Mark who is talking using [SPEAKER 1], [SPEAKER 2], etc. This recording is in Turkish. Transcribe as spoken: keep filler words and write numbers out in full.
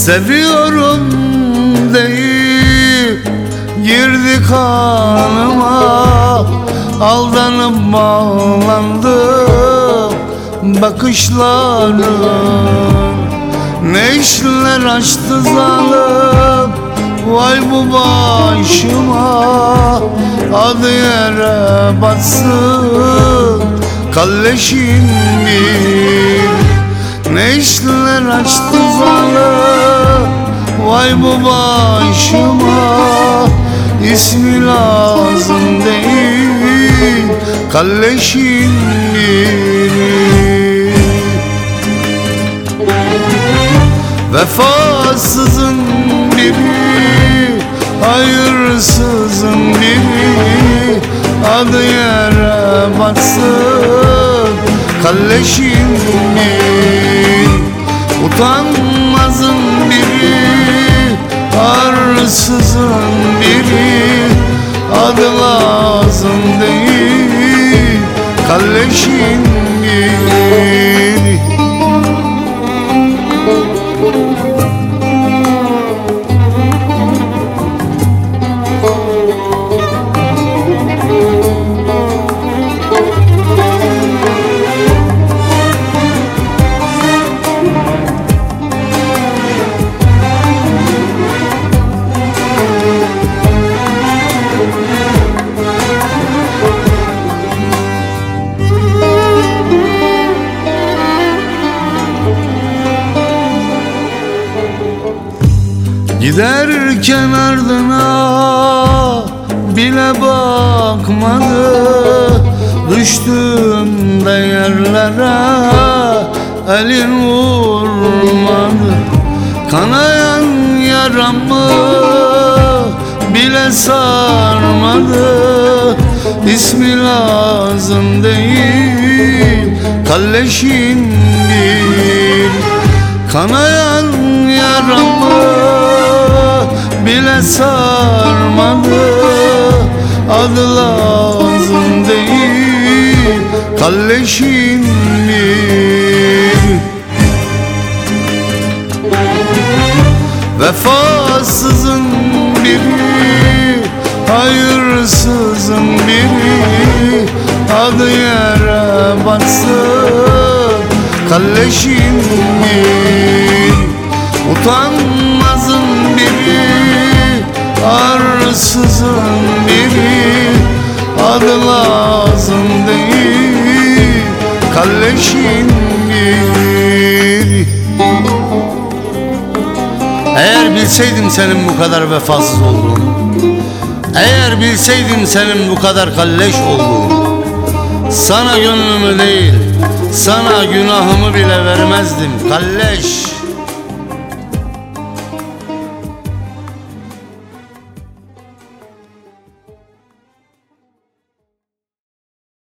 [SPEAKER 1] Seviyorum deyip girdi kanıma, aldanıp bağlandım bakışların. Ne işler açtı zalim, vay bu başıma. Adı yere batsın kalleşin bir. Ne işler açtı zalim, vay bu başıma. İsmi lazım değil kalleşin biri. Vefasızın biri, hayırsızın biri. Adı yere batsın kalleşin biri. Utanmazın biri, arsızın biri. Adı lazım değil kalleşin biri. Giderken ardına bile bakmadı. Düştüğümde yerlere elin vurmadı. Kanayan yaramı bile sarmadı. İsmi lazım değil kalleşin bir. Kanayan yaramı bile sarmadı. Adı lazım değil kalleşin bir. Vefasızın biri, hayırsızın biri. Adı yere batsın kalleşin bir. Utanmazın biri, arsızın biri. Adı lazım değil kalleşin bir. Eğer bilseydim senin bu kadar vefasız olduğunu, eğer bilseydim senin bu kadar kalleş olduğunu, sana gönlümü değil, sana günahımı bile vermezdim kalleş.